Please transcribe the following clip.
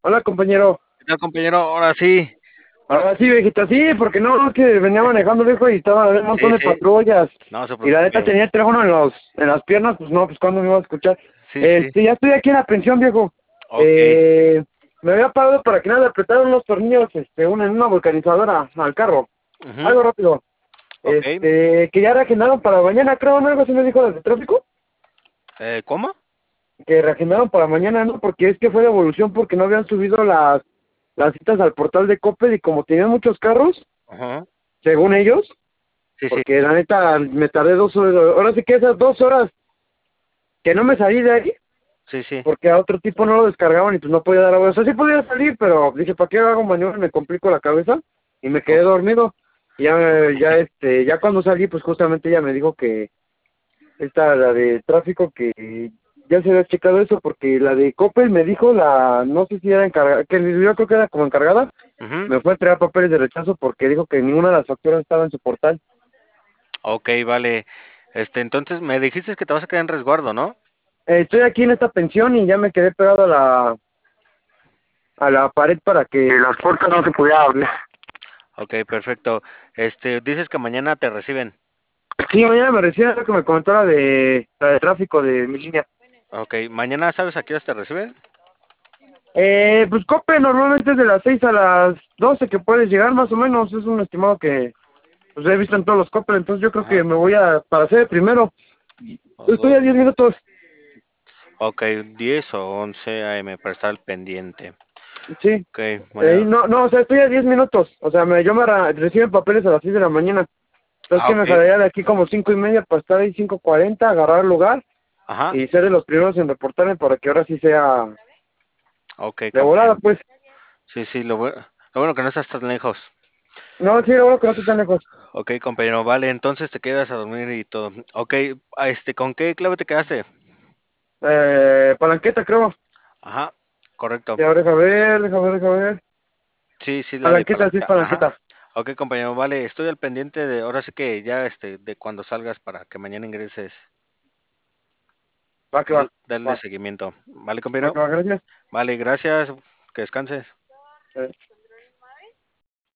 Hola, compañero. ¿Qué tal, compañero? Ahora sí. Ahora sí, viejita, sí, porque no, es que venía manejando, viejo, y estaba un montón Sí, de sí. patrullas. No se Y la neta preocupe. tenía el teléfono en las piernas, pues no, pues cuando me iba a escuchar. Sí, sí. Ya estoy aquí en la pensión, viejo. Ok. Eh, Me había pagado para que nada, apretaron unos tornillos, en una vulcanizadora al carro. Ujú. Algo rápido. Ok. Que ya reagendaron para mañana, creo, ¿no? Algo así me dijo desde tráfico. ¿Cómo? Que reagendaron para mañana, ¿no? Porque es que fue devolución porque no habían subido las citas al portal de Coppel y como tenían muchos carros, Ajá. según ellos, Sí, sí. porque la neta me tardé 2 horas, ahora sí que esas 2 horas que no me salí de ahí, Sí, sí. porque a otro tipo no lo descargaban y pues no podía dar agua, o sea, sí podía salir, pero dije, ¿para qué hago maniobra? Me complico la cabeza y me quedé O- dormido. Y ya, ok. ya cuando salí, pues justamente ella me dijo que la de tráfico, que ya se había checado eso, porque la de Coppel me dijo, no sé si era encargada, que yo creo que era como encargada, Ujú. me fue a entregar papeles de rechazo porque dijo que ninguna de las facturas estaba en su portal. Ok, vale. Entonces me dijiste que te vas a quedar en resguardo, ¿no? Estoy aquí en esta pensión y ya me quedé pegado a la pared para que las puertas no se pudieran abrir. Ok, perfecto. Dices que mañana te reciben. Sí, mañana me reciben lo que me comentó la de tráfico de mi línea. Ok, mañana sabes a qué horas te reciben. Pues Cope normalmente es de las 6 a las 12 que puedes llegar más o menos, es un estimado que pues he visto en todos los Cope, entonces yo creo que Ajá. me voy para hacer el primero. Estoy a O- 10 minutos. ok, 10 o 11 AM para estar al pendiente. Sí. Ok, mañana. No, no, o sea, estoy a 10 minutos, o sea, reciben papeles a las 6 de la mañana. Entonces Ah, que me ok. jalaría de aquí como 5:30 para estar ahí 5:40, agarrar el lugar Ajá. y ser de los primeros en reportarme para que ahora sí sea Ok, de volada, compañero. pues. Sí, sí, lo bueno que no estás tan lejos. No, sí, ahora que no estoy tan lejos. Ok, compañero, vale, entonces te quedas a dormir y todo. Ok, ¿con qué clave te quedaste? Palanqueta, creo. Ajá, correcto. Ya, déjame ver. Sí, sí, la de Palanqueta, sí es palanca. Ajá. palanqueta. Ok, compañero, vale, estoy al pendiente de, ahora sí que ya, de cuando salgas para que mañana ingreses. Va que va. Darle Va, seguimiento. Vale, va compañero. que va, gracias. Vale, gracias. Que descanses. Eh,